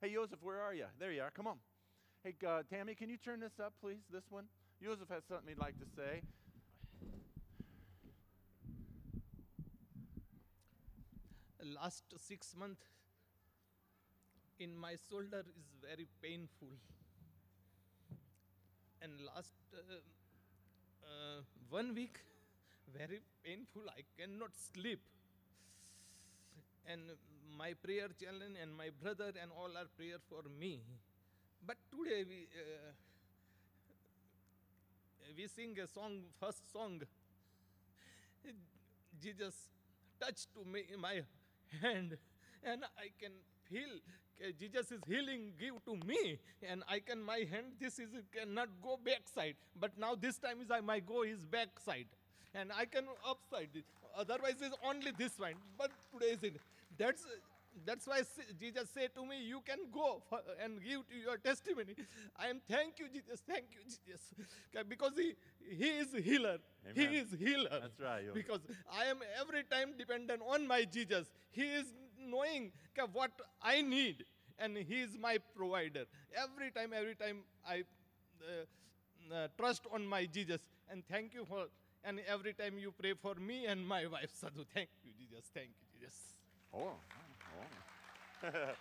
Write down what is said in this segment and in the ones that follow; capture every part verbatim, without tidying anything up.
Hey, Joseph, where are you? There you are. Come on. Hey, uh, Tammy, can you turn this up, please? This one. Joseph has something he'd like to say. Last six months in my shoulder is very painful, and last uh, uh, one week very painful. I cannot sleep, and my prayer challenge and my brother and all are prayer for me. But today we uh, we sing a song, first song. Jesus touched to me my hand, and I can feel uh, Jesus is healing give to me, and I can my hand this is cannot go backside, but now this time is I my go is backside, and I can upside. Otherwise is only this one, but today is it. That's that's why Jesus said to me, you can go for, and give to your testimony. I am thank you, Jesus. Thank you, Jesus. Okay, because he, he is healer. Amen. He is healer. That's right. Because I am every time dependent on my Jesus. He is knowing okay, what I need, and he is my provider. Every time, every time I uh, uh, trust on my Jesus. And thank you for, and every time you pray for me and my wife, Sadhu. Thank you, Jesus. Thank you, Jesus. Oh, oh.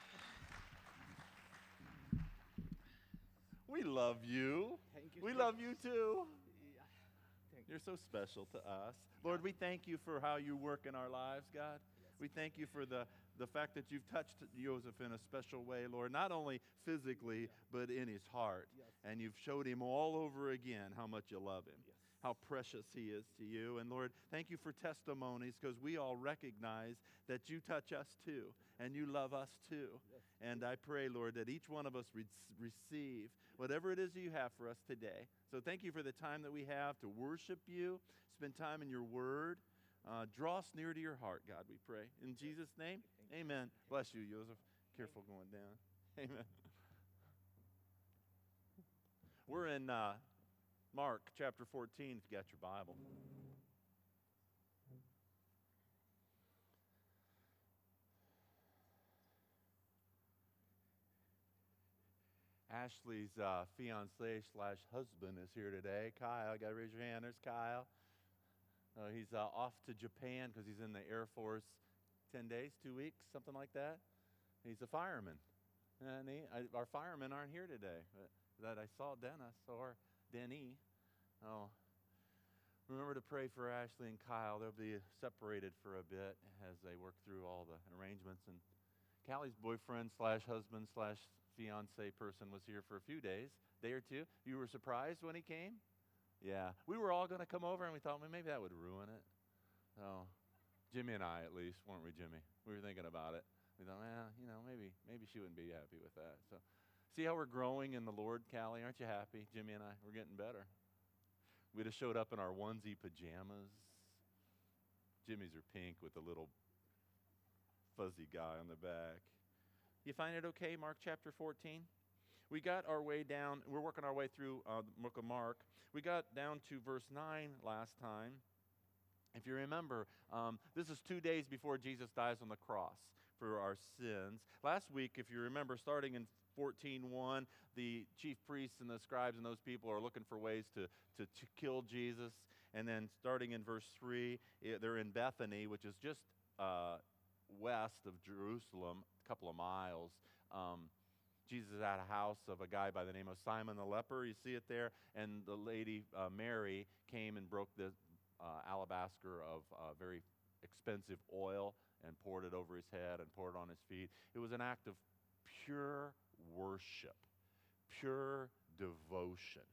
We love you. Thank you. We Thank love you. you too. Yeah. Thank you. You're so special to us. Lord, we thank you for how you work in our lives, God. We thank you for the, the fact that you've touched Joseph in a special way, Lord, not only physically, but in his heart. Yes. And you've showed him all over again how much you love him, Yes. how precious he is to you. And Lord, thank you for testimonies, because we all recognize that you touch us too, and you love us too. Yes. And I pray, Lord, that each one of us re- receive whatever it is you have for us today. So thank you for the time that we have to worship you, spend time in your word. Uh, draw us near to your heart, God, we pray. In Jesus' name, amen. Bless you, Joseph. Careful going down. Amen. We're in uh, Mark chapter fourteen, if you got your Bible. Ashley's uh, fiance slash husband is here today. Kyle, got to raise your hand. There's Kyle. Uh, he's uh, off to Japan because he's in the Air Force ten days, two weeks, something like that. He's a fireman. And he, I, our firemen aren't here today. But that I saw Dennis or Denny. Oh, remember to pray for Ashley and Kyle. They'll be separated for a bit as they work through all the arrangements. And Callie's boyfriend slash husband slash fiance person was here for a few days, day or two. You were surprised when he came? Yeah, we were all going to come over, and we thought, well, maybe that would ruin it. So, Jimmy and I, at least, weren't we, Jimmy? We were thinking about it. We thought, well, you know, maybe maybe she wouldn't be happy with that. So, see how we're growing in the Lord, Callie? Aren't you happy? Jimmy and I, we're getting better. We'd have showed up in our onesie pajamas. Jimmy's are pink with a little fuzzy guy on the back. You find it okay, Mark chapter fourteen? We got our way down, we're working our way through uh, the book of Mark. We got down to verse nine last time. If you remember, um, this is two days before Jesus dies on the cross for our sins. Last week, if you remember, starting in fourteen one, the chief priests and the scribes and those people are looking for ways to, to, to kill Jesus. And then starting in verse three, they're in Bethany, which is just uh, west of Jerusalem, a couple of miles. Um, Jesus is at a house of a guy by the name of Simon the leper. You see it there. And the lady, uh, Mary, came and broke the uh, alabaster of uh, very expensive oil and poured it over his head and poured it on his feet. It was an act of pure worship, pure devotion.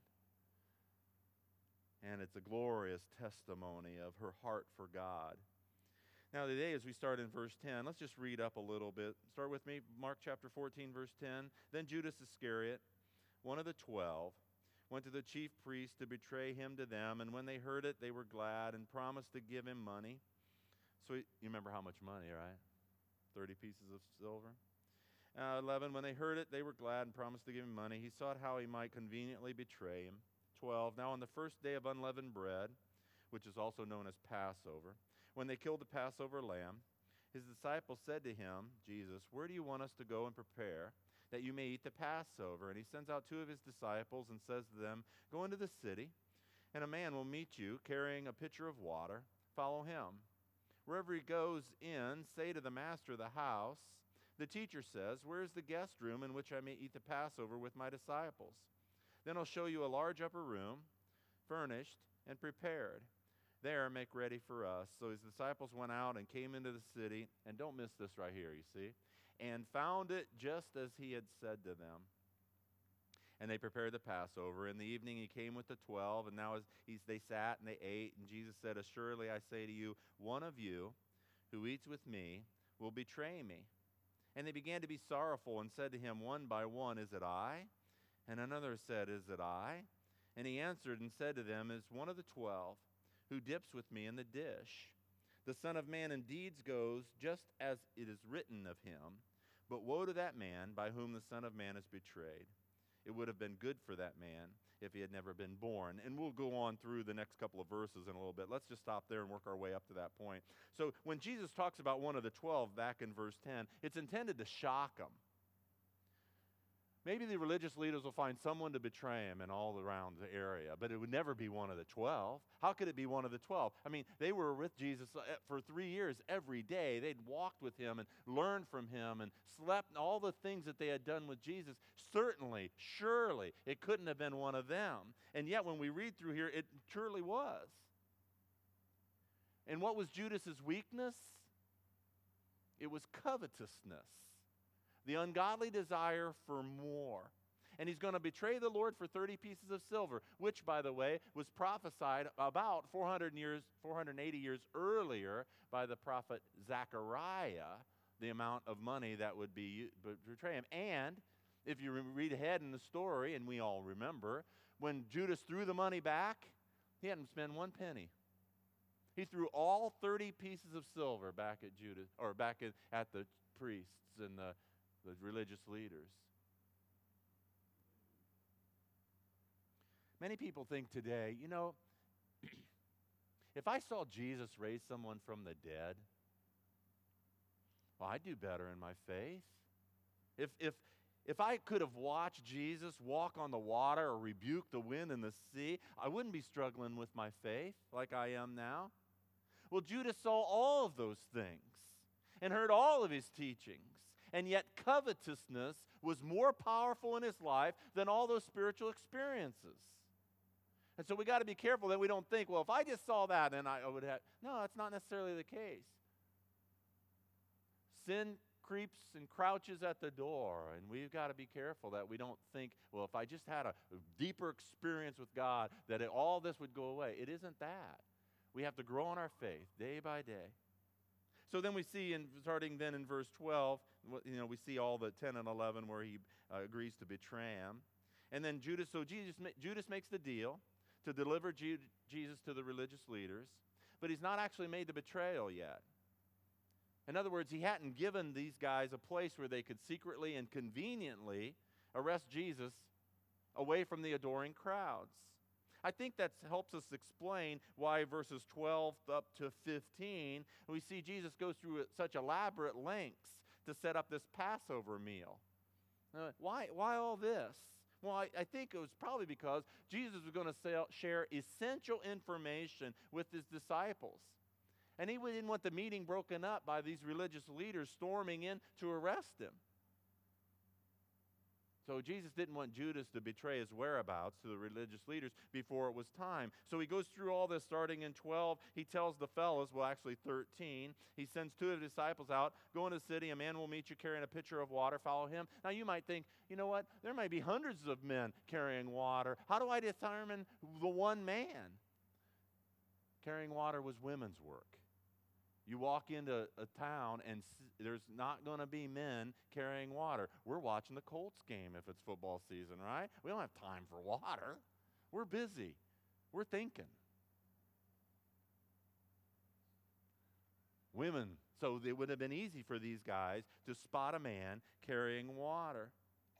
And it's a glorious testimony of her heart for God. Now today, as we start in verse ten, let's just read up a little bit. Start with me, Mark chapter fourteen, verse ten. Then Judas Iscariot, one of the twelve, went to the chief priests to betray him to them, and when they heard it, they were glad and promised to give him money. So you remember how much money, right? thirty pieces of silver. Uh, eleven, when they heard it, they were glad and promised to give him money. He sought how he might conveniently betray him. twelve, now on the first day of unleavened bread, which is also known as Passover, when they killed the Passover lamb, his disciples said to him, Jesus, where do you want us to go and prepare that you may eat the Passover. And he sends out two of his disciples and says to them, go into the city, and a man will meet you carrying a pitcher of water. Follow him. Wherever he goes in, say to the master of the house, the teacher says, where is the guest room in which I may eat the Passover with my disciples? Then I'll show you a large upper room, furnished and prepared. There, make ready for us. So his disciples went out and came into the city, and don't miss this right here, you see, and found it just as he had said to them. And they prepared the Passover. In the evening he came with the twelve, and now as he's, they sat and they ate, and Jesus said, assuredly I say to you, one of you who eats with me will betray me. And they began to be sorrowful and said to him one by one, is it I? And another said, is it I? And he answered and said to them, is one of the twelve who dips with me in the dish. The Son of Man indeed goes just as it is written of him, but woe to that man by whom the Son of Man is betrayed. It would have been good for that man if he had never been born. And we'll go on through the next couple of verses in a little bit. Let's just stop there and work our way up to that point. So when Jesus talks about one of the twelve back in verse ten, it's intended to shock them. Maybe the religious leaders will find someone to betray him in all around the area, but it would never be one of the twelve. How could it be one of the twelve? I mean, they were with Jesus for three years every day. They'd walked with him and learned from him and slept, all the things that they had done with Jesus. Certainly, surely, it couldn't have been one of them. And yet, when we read through here, it surely was. And what was Judas's weakness? It was covetousness. The ungodly desire for more. And he's going to betray the Lord for thirty pieces of silver, which, by the way, was prophesied about four hundred years, four hundred eighty years earlier by the prophet Zechariah, the amount of money that would be betray him. And if you read ahead in the story, and we all remember, when Judas threw the money back, he hadn't spent one penny. He threw all thirty pieces of silver back at Judas, or back at, at the priests and the the religious leaders. Many people think today, you know, if I saw Jesus raise someone from the dead, well, I'd do better in my faith. If, if, if I could have watched Jesus walk on the water or rebuke the wind and the sea, I wouldn't be struggling with my faith like I am now. Well, Judas saw all of those things and heard all of his teachings. And yet covetousness was more powerful in his life than all those spiritual experiences. And so we got to be careful that we don't think, well, if I just saw that, then I would have. No, that's not necessarily the case. Sin creeps and crouches at the door, and we've got to be careful that we don't think, well, if I just had a deeper experience with God, that it, all this would go away. It isn't that. We have to grow in our faith day by day. So then we see, in, starting then in verse twelve, you know, we see all the ten and eleven where he uh, agrees to betray him. And then Judas, so Jesus, Judas makes the deal to deliver Ju- Jesus to the religious leaders, but he's not actually made the betrayal yet. In other words, he hadn't given these guys a place where they could secretly and conveniently arrest Jesus away from the adoring crowds. I think that helps us explain why verses twelve up to fifteen, we see Jesus goes through such elaborate lengths to set up this Passover meal. Uh, why, why all this? Well, I, I think it was probably because Jesus was going to share essential information with his disciples. And he didn't want the meeting broken up by these religious leaders storming in to arrest him. So Jesus didn't want Judas to betray his whereabouts to the religious leaders before it was time. So he goes through all this starting in twelve. He tells the fellows, well, actually thirteen. He sends two of his disciples out. Go into the city. A man will meet you carrying a pitcher of water. Follow him. Now you might think, you know what? There might be hundreds of men carrying water. How do I determine the one man? Carrying water was women's work. You walk into a town and there's not going to be men carrying water. We're watching the Colts game if it's football season, right? We don't have time for water. We're busy. We're thinking. Women. So it would have been easy for these guys to spot a man carrying water.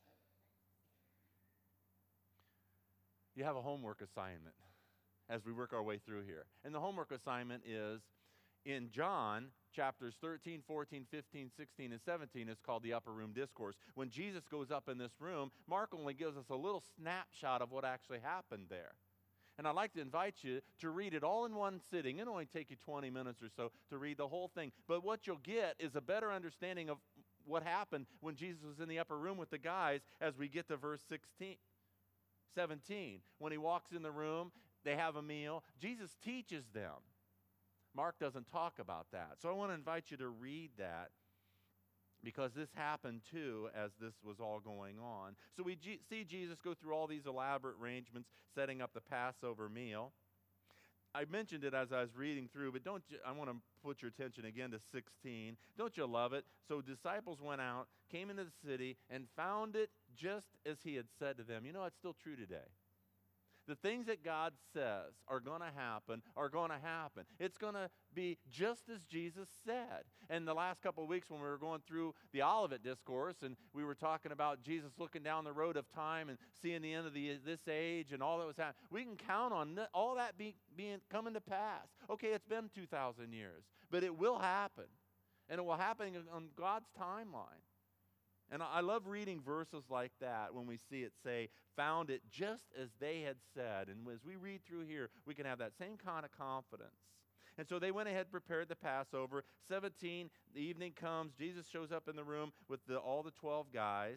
You have a homework assignment as we work our way through here. And the homework assignment is, In John, chapters thirteen, fourteen, fifteen, sixteen, and seventeen is called the Upper Room Discourse. When Jesus goes up in this room, Mark only gives us a little snapshot of what actually happened there. And I'd like to invite you to read it all in one sitting. It'll only take you twenty minutes or so to read the whole thing. But what you'll get is a better understanding of what happened when Jesus was in the upper room with the guys as we get to verse sixteen, seventeen. When he walks in the room, they have a meal. Jesus teaches them. Mark doesn't talk about that. So I want to invite you to read that, because this happened too as this was all going on. So we G- see Jesus go through all these elaborate arrangements, setting up the Passover meal. I mentioned it as I was reading through, but don't you, I want to put your attention again to sixteen. Don't you love it? So disciples went out, came into the city, and found it just as he had said to them. You know, it's still true today. The things that God says are going to happen are going to happen. It's going to be just as Jesus said. And the last couple of weeks when we were going through the Olivet Discourse and we were talking about Jesus looking down the road of time and seeing the end of the, this age and all that was happening, we can count on th- all that be, being coming to pass. Okay, it's been two thousand years, but it will happen. And it will happen on God's timeline. And I love reading verses like that when we see it say, found it just as they had said. And as we read through here, we can have that same kind of confidence. And so they went ahead, prepared the Passover. seventeen, the evening comes. Jesus shows up in the room with the, all the twelve guys.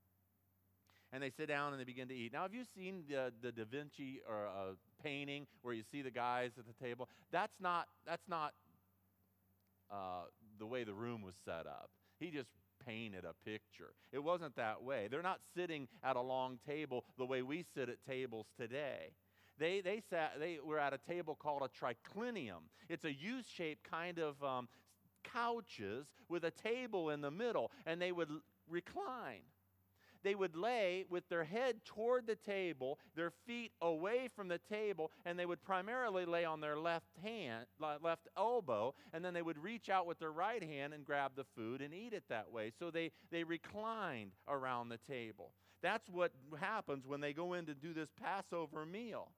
And they sit down and they begin to eat. Now, have you seen the, the Da Vinci or uh, painting where you see the guys at the table? That's not, that's not uh, the way the room was set up. He just painted a picture. It wasn't that way. They're not sitting at a long table the way we sit at tables today. They they sat. They were at a table called a triclinium. It's a U-shaped kind of um, couches with a table in the middle, and they would l- recline. They would lay with their head toward the table, their feet away from the table, and they would primarily lay on their left hand, left elbow, and then they would reach out with their right hand and grab the food and eat it that way. So they, they reclined around the table. That's what happens when they go in to do this Passover meal.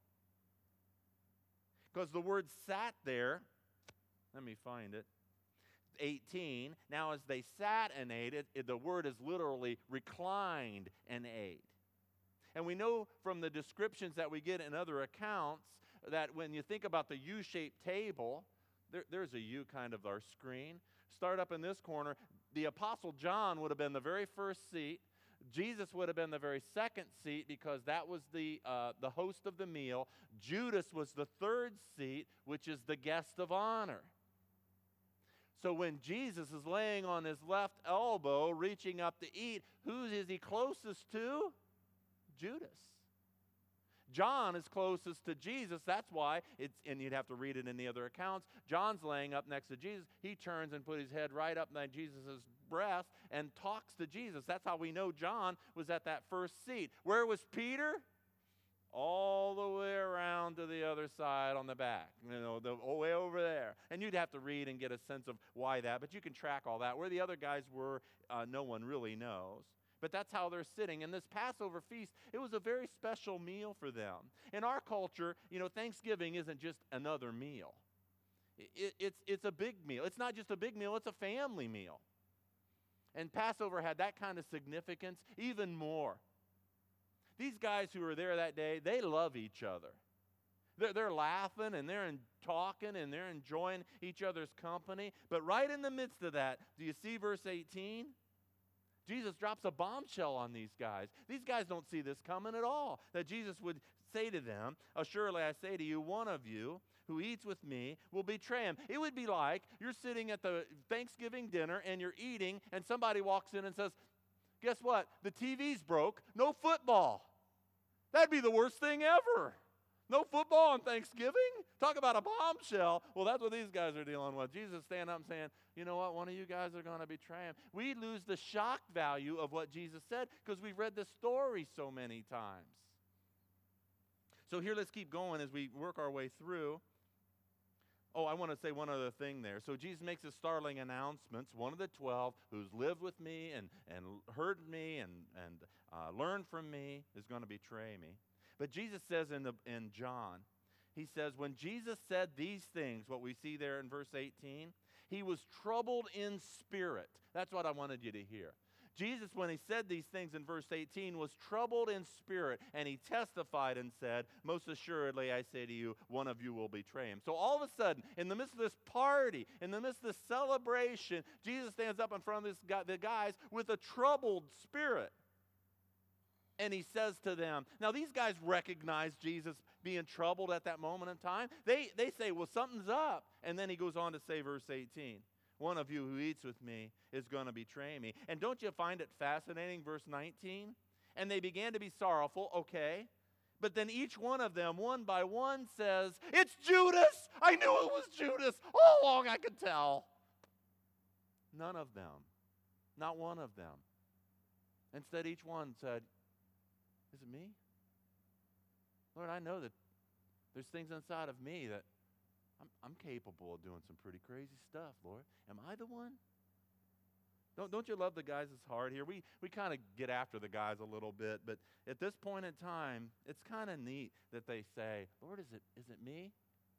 Because the word sat there, let me find it. eighteen, now as they sat and ate, it, it, the word is literally reclined and ate. And we know from the descriptions that we get in other accounts that when you think about the U-shaped table, there, there's a U kind of our screen. Start up in this corner. The Apostle John would have been the very first seat. Jesus would have been the very second seat because that was the, uh, the host of the meal. Judas was the third seat, which is the guest of honor. So when Jesus is laying on his left elbow, reaching up to eat, who is he closest to? Judas. John is closest to Jesus. That's why it's, and you'd have to read it in the other accounts. John's laying up next to Jesus. He turns and put his head right up by Jesus' breast and talks to Jesus. That's how we know John was at that first seat. Where was Peter? All the way around to the other side on the back, you know, the way over there. And you'd have to read and get a sense of why that, but you can track all that. Where the other guys were, uh, no one really knows. But that's how they're sitting. And this Passover feast, it was a very special meal for them. In our culture, you know, Thanksgiving isn't just another meal. It, it's, it's a big meal. It's not just a big meal, it's a family meal. And Passover had that kind of significance even more. These guys who were there that day, they love each other. They're, they're laughing and they're in, talking and they're enjoying each other's company. But right in the midst of that, do you see verse eighteen? Jesus drops a bombshell on these guys. These guys don't see this coming at all. That Jesus would say to them, "Assuredly I say to you, one of you who eats with me will betray him." It would be like you're sitting at the Thanksgiving dinner and you're eating and somebody walks in and says, "Guess what? The T V's broke. No football." That'd be the worst thing ever. No football on Thanksgiving? Talk about a bombshell. Well, that's what these guys are dealing with. Jesus standing up and saying, you know what, one of you guys are going to betray him. We lose the shock value of what Jesus said because we've read the story so many times. So here, let's keep going as we work our way through. Oh, I want to say one other thing there. So Jesus makes his startling announcements. One of the twelve who's lived with me and, and heard me and, and uh, learned from me is going to betray me. But Jesus says in, the, in John, he says, when Jesus said these things, what we see there in verse eighteen, he was troubled in spirit. That's what I wanted you to hear. Jesus, when he said these things in verse eighteen, was troubled in spirit, and he testified and said, most assuredly I say to you, one of you will betray him. So all of a sudden, in the midst of this party, in the midst of this celebration, Jesus stands up in front of this guy, the guys with a troubled spirit. And he says to them, now these guys recognize Jesus being troubled at that moment in time. They, they say, well, something's up. And then he goes on to say, verse eighteen, one of you who eats with me is going to betray me. And don't you find it fascinating, verse nineteen? And they began to be sorrowful, okay. But then each one of them, one by one, says, it's Judas. I knew it was Judas. All along I could tell. None of them, not one of them. Instead, each one said, is it me? Lord, I know that there's things inside of me that I'm, I'm capable of doing some pretty crazy stuff, Lord. Am I the one? Don't, don't you love the guys' heart here? We, we kind of get after the guys a little bit, but at this point in time, it's kind of neat that they say, Lord, is it, is it me?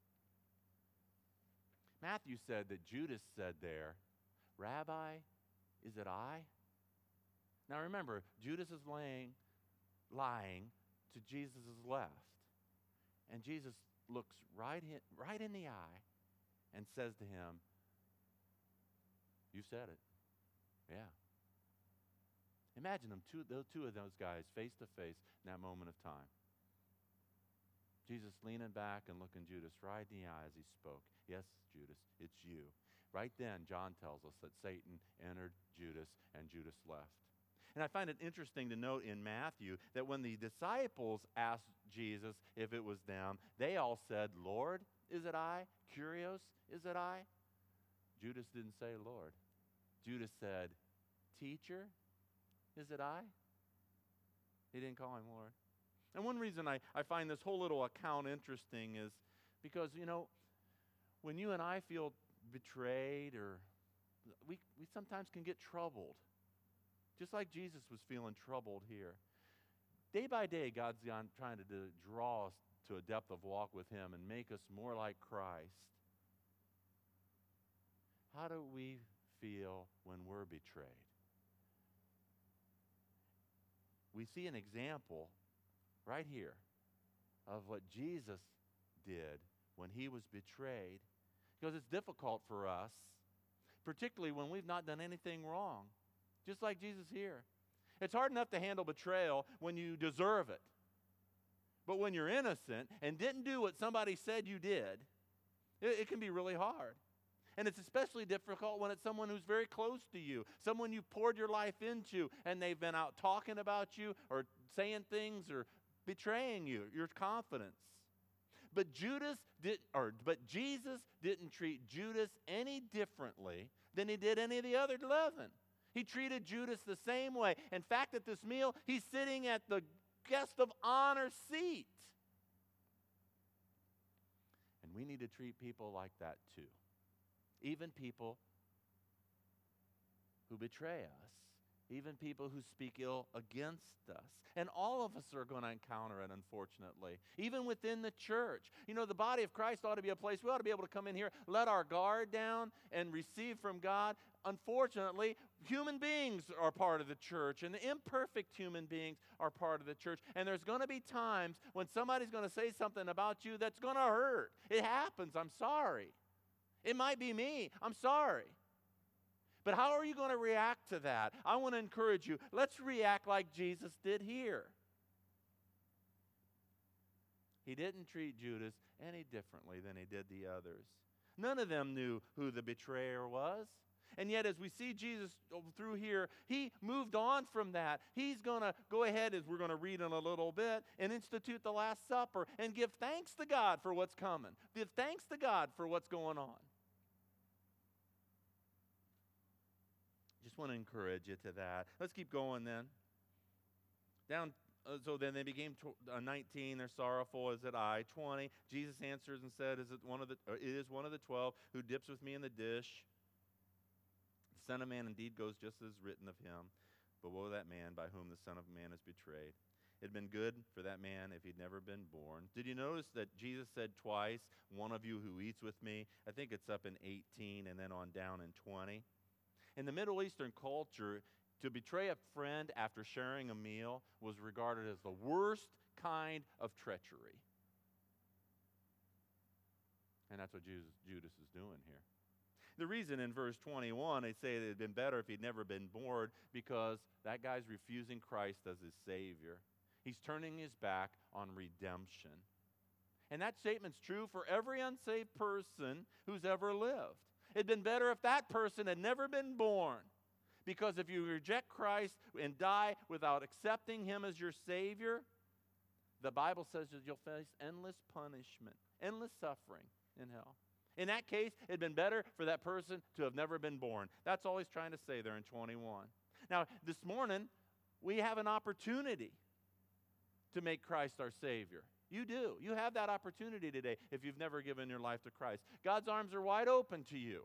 Matthew said that Judas said there, Rabbi, is it I? Now remember, Judas is laying, lying to Jesus' left. And Jesus looks right in, right in the eye and says to him, you said it. Yeah. Imagine them, two, those two of those guys face to face in that moment of time. Jesus leaning back and looking Judas right in the eye as he spoke. Yes, Judas, it's you. Right then, John tells us that Satan entered Judas and Judas left. And I find it interesting to note in Matthew that when the disciples asked Jesus if it was them, they all said, Lord, is it I? Curios, is it I? Judas didn't say Lord. Judas said, Teacher, is it I? He didn't call him Lord. And one reason I, I find this whole little account interesting is because, you know, when you and I feel betrayed, or we, we sometimes can get troubled. Just like Jesus was feeling troubled here. Day by day, God's trying to do, draw us to a depth of walk with him and make us more like Christ. How do we feel when we're betrayed? We see an example right here of what Jesus did when he was betrayed, because it's difficult for us, particularly when we've not done anything wrong. Just like Jesus here. It's hard enough to handle betrayal when you deserve it. But when you're innocent and didn't do what somebody said you did, it, it can be really hard. And it's especially difficult when it's someone who's very close to you, someone you poured your life into, and they've been out talking about you or saying things or betraying you, your confidence. But Judas did, or but Jesus didn't treat Judas any differently than he did any of the other eleven. He treated Judas the same way. In fact, at this meal, he's sitting at the guest of honor seat. And we need to treat people like that too. Even people who betray us. Even people who speak ill against us. And all of us are going to encounter it, unfortunately. Even within the church. You know, the body of Christ ought to be a place we ought to be able to come in here, let our guard down, and receive from God. Unfortunately, human beings are part of the church, and the imperfect human beings are part of the church. And there's going to be times when somebody's going to say something about you that's going to hurt. It happens. I'm sorry. It might be me. I'm sorry. But how are you going to react to that? I want to encourage you. Let's react like Jesus did here. He didn't treat Judas any differently than he did the others. None of them knew who the betrayer was. And yet, as we see Jesus through here, he moved on from that. He's going to go ahead, as we're going to read in a little bit, and institute the Last Supper and give thanks to God for what's coming. Give thanks to God for what's going on. Just want to encourage you to that. Let's keep going then. Down. Uh, so then they became tw- uh, nineteen. They're sorrowful. Is it I? twenty. Jesus answers and said, "Is it one of the? Or it is one of the twelve who dips with me in the dish. The Son of Man indeed goes just as written of him, but woe to that man by whom the Son of Man is betrayed." It had been good for that man if he'd never been born. Did you notice that Jesus said twice, one of you who eats with me? I think it's up in eighteen and then on down in twenty. In the Middle Eastern culture, to betray a friend after sharing a meal was regarded as the worst kind of treachery. And that's what Judas, Judas is doing here. The reason in verse twenty-one they say it had been better if he'd never been born, because that guy's refusing Christ as his Savior. He's turning his back on redemption. And that statement's true for every unsaved person who's ever lived. It'd been better if that person had never been born. Because if you reject Christ and die without accepting him as your Savior, the Bible says that you'll face endless punishment, endless suffering in hell. In that case, it'd been better for that person to have never been born. That's all he's trying to say there in twenty-one. Now, this morning, we have an opportunity to make Christ our Savior. You do. You have that opportunity today if you've never given your life to Christ. God's arms are wide open to you.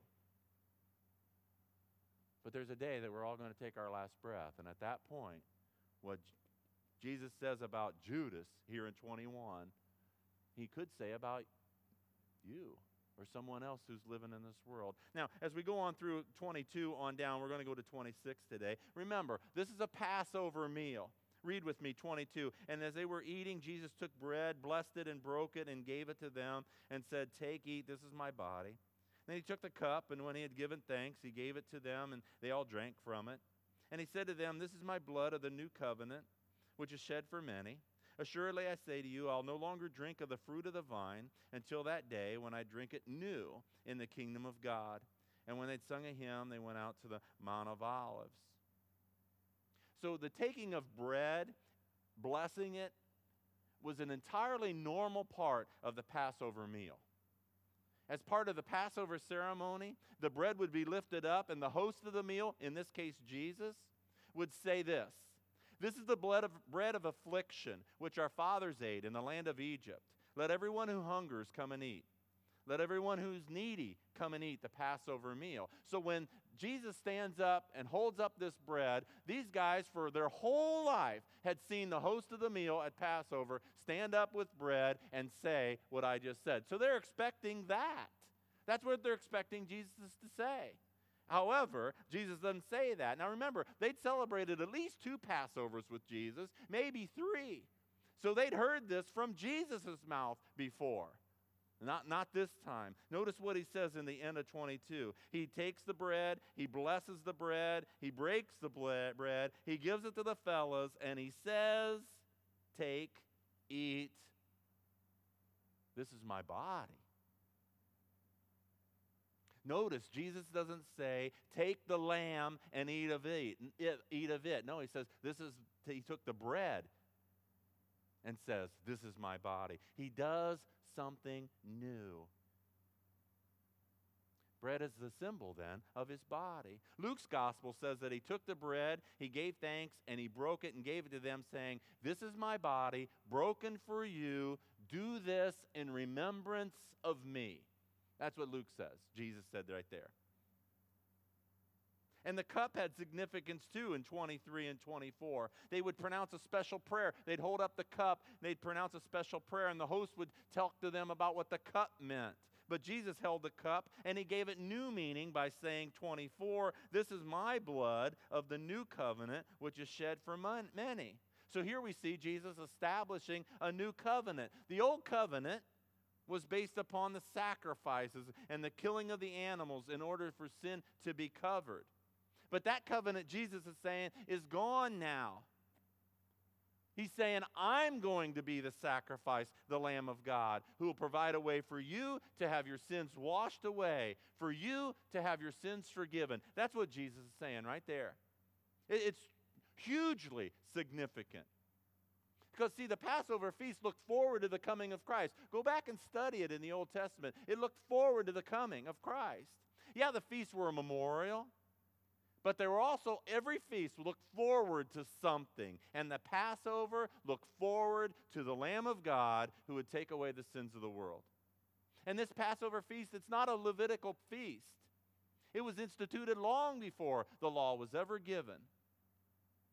But there's a day that we're all going to take our last breath. And at that point, what Jesus says about Judas here in twenty-one, he could say about you or someone else who's living in this world. Now, as we go on through twenty-two on down, we're going to go to twenty-six today. Remember, this is a Passover meal. Read with me, twenty-two. And as they were eating, Jesus took bread, blessed it, and broke it, and gave it to them, and said, "Take, eat, this is my body." Then he took the cup, and when he had given thanks, he gave it to them, and they all drank from it. And he said to them, "This is my blood of the new covenant, which is shed for many. Assuredly I say to you, I'll no longer drink of the fruit of the vine until that day when I drink it new in the kingdom of God." And when they'd sung a hymn, they went out to the Mount of Olives. So the taking of bread, blessing it, was an entirely normal part of the Passover meal. As part of the Passover ceremony, the bread would be lifted up, and the host of the meal, in this case Jesus, would say this: "This is the blood of, bread of affliction, which our fathers ate in the land of Egypt. Let everyone who hungers come and eat. Let everyone who's needy come and eat the Passover meal." So when Jesus stands up and holds up this bread, these guys for their whole life had seen the host of the meal at Passover stand up with bread and say what I just said. So they're expecting that. That's what they're expecting Jesus to say. However, Jesus doesn't say that. Now remember, they'd celebrated at least two Passovers with Jesus, maybe three. So they'd heard this from Jesus' mouth before. Not, not this time. Notice what he says in the end of twenty-two. He takes the bread, he blesses the bread, he breaks the bread, he gives it to the fellas, and he says, "Take, eat. This is my body." Notice, Jesus doesn't say, "Take the lamb and eat of it." Eat of it. No, he says, this is, he took the bread and says, "This is my body." He does something new. Bread is the symbol, then, of his body. Luke's gospel says that he took the bread, he gave thanks, and he broke it and gave it to them, saying, "This is my body, broken for you. Do this in remembrance of me." That's what Luke says. Jesus said right there. And the cup had significance too in twenty-three and twenty-four. They would pronounce a special prayer. They'd hold up the cup, they'd pronounce a special prayer, and the host would talk to them about what the cup meant. But Jesus held the cup, and he gave it new meaning by saying, twenty-four, "This is my blood of the new covenant, which is shed for many." So here we see Jesus establishing a new covenant. The old covenant was based upon the sacrifices and the killing of the animals in order for sin to be covered. But that covenant, Jesus is saying, is gone now. He's saying, I'm going to be the sacrifice, the Lamb of God, who will provide a way for you to have your sins washed away, for you to have your sins forgiven. That's what Jesus is saying right there. It's hugely significant. Because, see, the Passover feast looked forward to the coming of Christ. Go back and study it in the Old Testament. It looked forward to the coming of Christ. Yeah, the feasts were a memorial. But there were also, every feast looked forward to something. And the Passover looked forward to the Lamb of God who would take away the sins of the world. And this Passover feast, it's not a Levitical feast. It was instituted long before the law was ever given.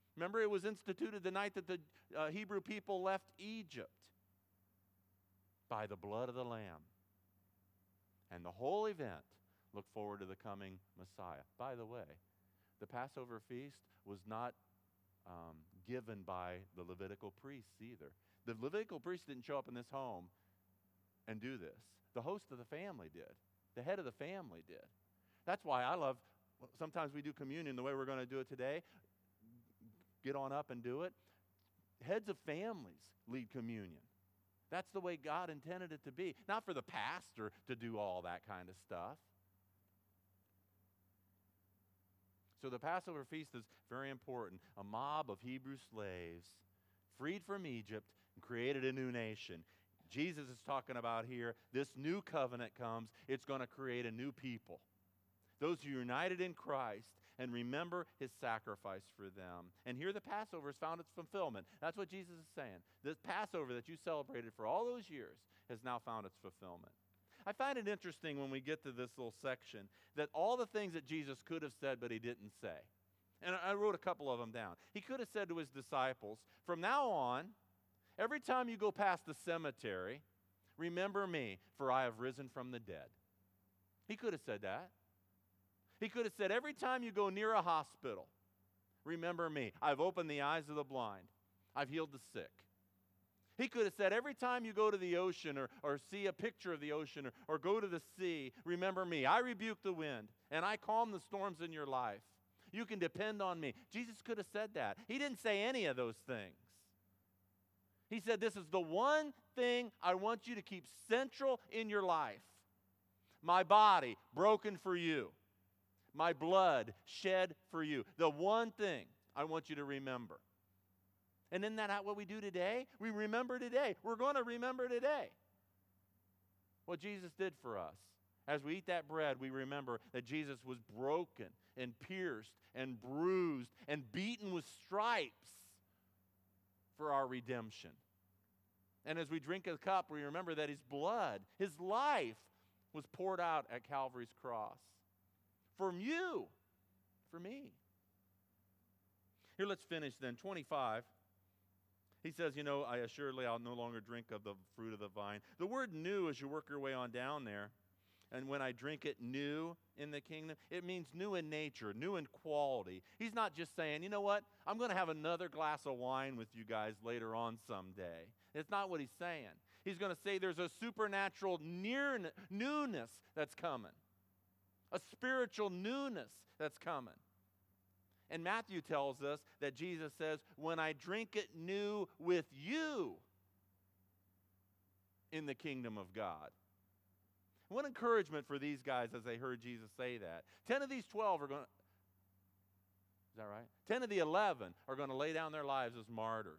Remember, it was instituted the night that the uh, Hebrew people left Egypt by the blood of the Lamb. And the whole event looked forward to the coming Messiah. By the way, the Passover feast was not um, given by the Levitical priests either. The Levitical priests didn't show up in this home and do this. The host of the family did. The head of the family did. That's why I love, sometimes we do communion the way we're going to do it today. Get on up and do it. Heads of families lead communion. That's the way God intended it to be. Not for the pastor to do all that kind of stuff. So the Passover feast is very important. A mob of Hebrew slaves freed from Egypt and created a new nation. Jesus is talking about here, this new covenant comes. It's going to create a new people. Those who are united in Christ and remember his sacrifice for them. And here the Passover has found its fulfillment. That's what Jesus is saying. This Passover that you celebrated for all those years has now found its fulfillment. I find it interesting when we get to this little section that all the things that Jesus could have said but he didn't say. And I wrote a couple of them down. He could have said to his disciples, from now on, every time you go past the cemetery, remember me, for I have risen from the dead. He could have said that. He could have said, every time you go near a hospital, remember me. I've opened the eyes of the blind. I've healed the sick. He could have said, every time you go to the ocean or, or see a picture of the ocean or, or go to the sea, remember me. I rebuke the wind and I calm the storms in your life. You can depend on me. Jesus could have said that. He didn't say any of those things. He said, this is the one thing I want you to keep central in your life. My body broken for you. My blood shed for you. The one thing I want you to remember. And isn't that what we do today? We remember today. We're going to remember today what Jesus did for us. As we eat that bread, we remember that Jesus was broken and pierced and bruised and beaten with stripes for our redemption. And as we drink a cup, we remember that his blood, his life, was poured out at Calvary's cross. For you, for me. Here, let's finish then. twenty-five. He says, you know, I assuredly I'll no longer drink of the fruit of the vine. The word new, as you work your way on down there, and when I drink it new in the kingdom, it means new in nature, new in quality. He's not just saying, you know what, I'm going to have another glass of wine with you guys later on someday. It's not what he's saying. He's going to say there's a supernatural near, newness that's coming. A spiritual newness that's coming. And Matthew tells us that Jesus says, when I drink it new with you in the kingdom of God. What encouragement for these guys as they heard Jesus say that. Ten of these twelve are going to, is that right? Ten of the eleven are going to lay down their lives as martyrs.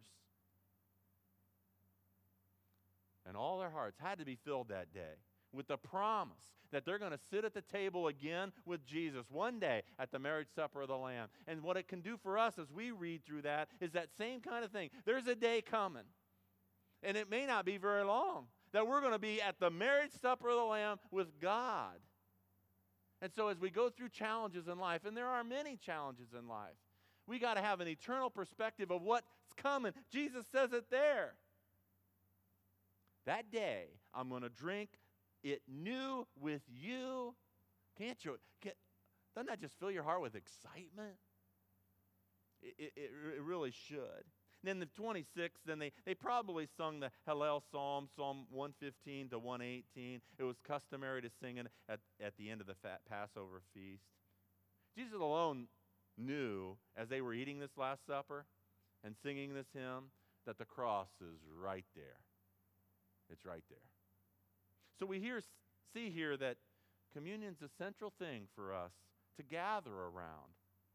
And all their hearts had to be filled that day with the promise that they're going to sit at the table again with Jesus one day at the marriage supper of the Lamb. And what it can do for us as we read through that is that same kind of thing. There's a day coming, and it may not be very long, that we're going to be at the marriage supper of the Lamb with God. And so as we go through challenges in life, and there are many challenges in life, we got to have an eternal perspective of what's coming. Jesus says it there. That day, I'm going to drink it new with you. Can't you? Can, doesn't that just fill your heart with excitement? It, it, it really should. Then the twenty-sixth, then they, they probably sung the Hallel Psalm, Psalm one fifteen to one eighteen. It was customary to sing it at, at the end of the fat Passover feast. Jesus alone knew, as they were eating this Last Supper and singing this hymn, that the cross is right there. It's right there. So we hear, see here that communion's a central thing for us to gather around.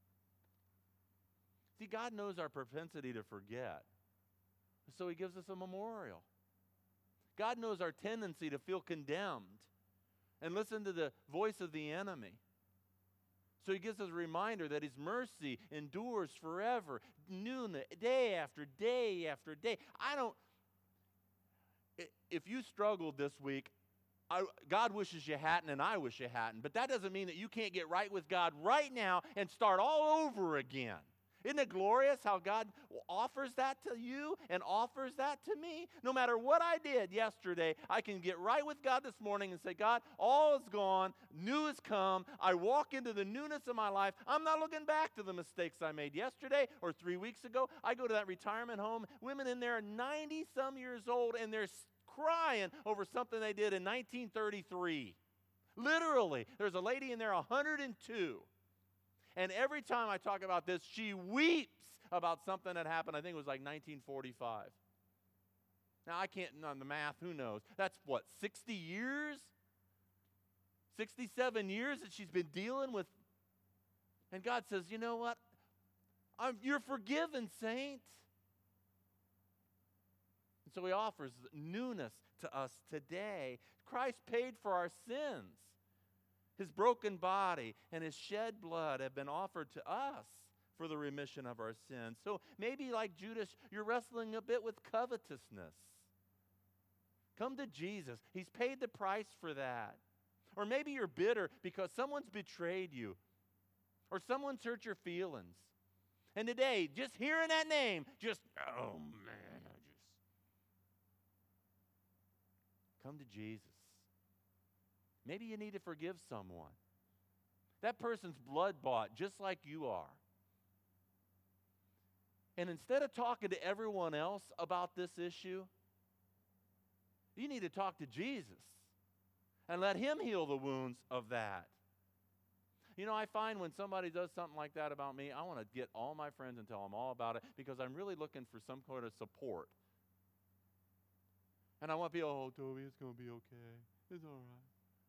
See, God knows our propensity to forget, so he gives us a memorial. God knows our tendency to feel condemned and listen to the voice of the enemy. So he gives us a reminder that his mercy endures forever, noon, day after day after day. I don't, if you struggled this week, I, God wishes you hadn't, and I wish you hadn't. But that doesn't mean that you can't get right with God right now and start all over again. Isn't it glorious how God offers that to you and offers that to me? No matter what I did yesterday, I can get right with God this morning and say, God, all is gone, new has come. I walk into the newness of my life. I'm not looking back to the mistakes I made yesterday or three weeks ago. I go to that retirement home. Women in there are ninety-some years old, and they're crying over something they did in nineteen thirty-three. Literally, there's a lady in there, one hundred two. And every time I talk about this, she weeps about something that happened, I think it was like nineteen forty-five. Now, I can't, on the math, who knows? That's what, sixty years? sixty-seven years that she's been dealing with. And God says, you know what? I'm, you're forgiven, saint. And so he offers newness to us today. Christ paid for our sins. His broken body and his shed blood have been offered to us for the remission of our sins. So maybe like Judas, you're wrestling a bit with covetousness. Come to Jesus. He's paid the price for that. Or maybe you're bitter because someone's betrayed you or someone's hurt your feelings. And today, just hearing that name, just, oh man, I just... Come to Jesus. Maybe you need to forgive someone. That person's blood bought just like you are. And instead of talking to everyone else about this issue, you need to talk to Jesus and let him heal the wounds of that. You know, I find when somebody does something like that about me, I want to get all my friends and tell them all about it because I'm really looking for some kind of support. And I want people, oh, Toby, it's going to be okay. It's all right.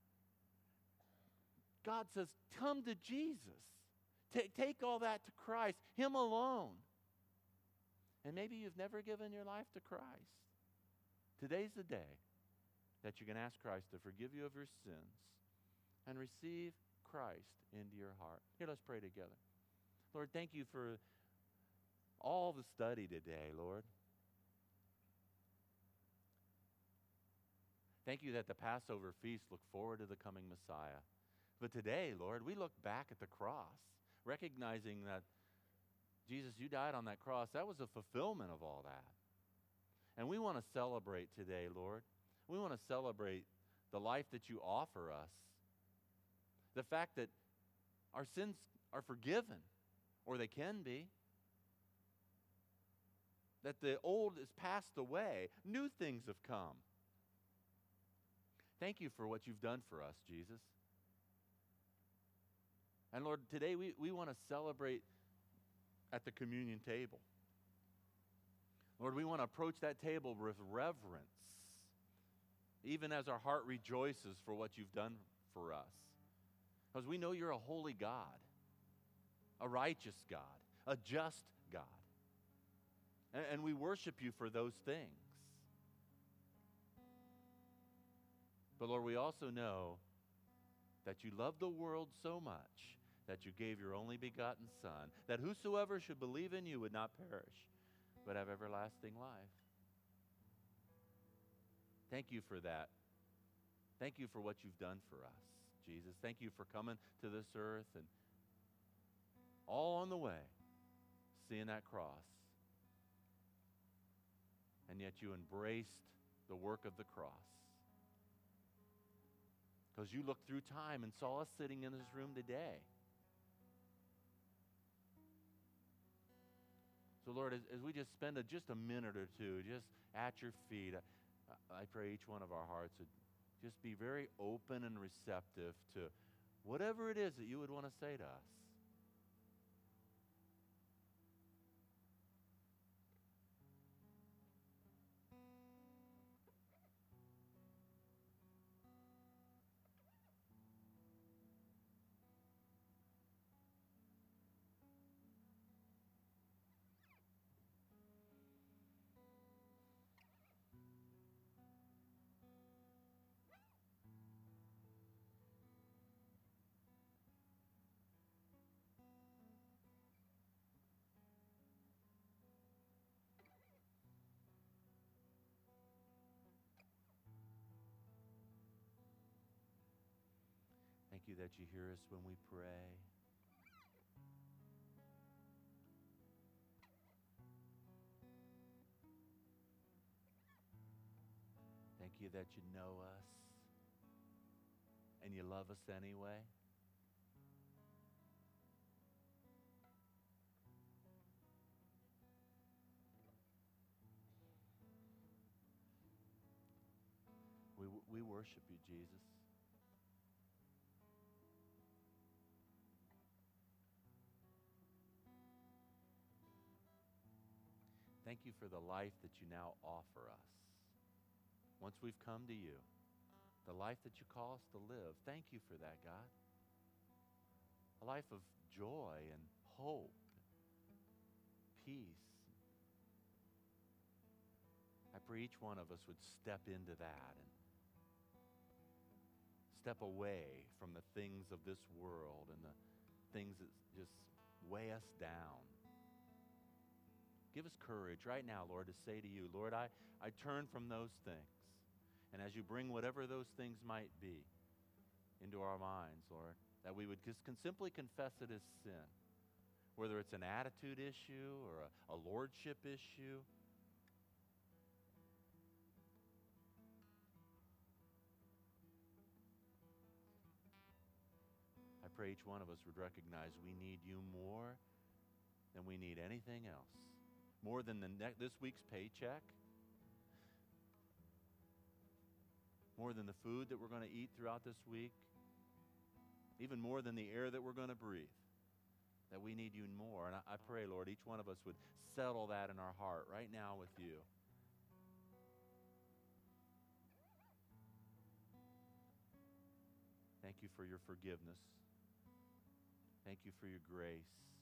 God says, come to Jesus. Take, take all that to Christ, him alone. And maybe you've never given your life to Christ. Today's the day that you can ask Christ to forgive you of your sins and receive Christ into your heart. Here, let's pray together. Lord, thank you for all the study today, Lord. Thank you that the Passover feast looked forward to the coming Messiah. But today, Lord, we look back at the cross, recognizing that, Jesus, you died on that cross. That was a fulfillment of all that. And we want to celebrate today, Lord. We want to celebrate the life that you offer us. The fact that our sins are forgiven, or they can be. That the old is passed away. New things have come. Thank you for what you've done for us, Jesus. And Lord, today we, we want to celebrate at the communion table. Lord, we want to approach that table with reverence, even as our heart rejoices for what you've done for us. Because we know you're a holy God, a righteous God, a just God. And, and we worship you for those things. But Lord, we also know that you love the world so much that you gave your only begotten Son, that whosoever should believe in you would not perish, but have everlasting life. Thank you for that. Thank you for what you've done for us, Jesus. Thank you for coming to this earth and all on the way, seeing that cross. And yet you embraced the work of the cross. Because you looked through time and saw us sitting in this room today. So Lord, as, as we just spend a, just a minute or two just at your feet, I, I pray each one of our hearts would just be very open and receptive to whatever it is that you would want to say to us. Thank you that you hear us when we pray. Thank you that you know us and you love us anyway. We, we worship you, Jesus. Thank you for the life that you now offer us. Once we've come to you, the life that you call us to live, thank you for that, God. A life of joy and hope, peace. I pray each one of us would step into that and step away from the things of this world and the things that just weigh us down. Give us courage right now, Lord, to say to you, Lord, I, I turn from those things. And as you bring whatever those things might be into our minds, Lord, that we would just can simply confess it as sin, whether it's an attitude issue or a, a lordship issue. I pray each one of us would recognize we need you more than we need anything else. More than the ne- this week's paycheck. More than the food that we're going to eat throughout this week. Even more than the air that we're going to breathe. That we need you more. And I, I pray, Lord, each one of us would settle that in our heart right now with you. Thank you for your forgiveness. Thank you for your grace.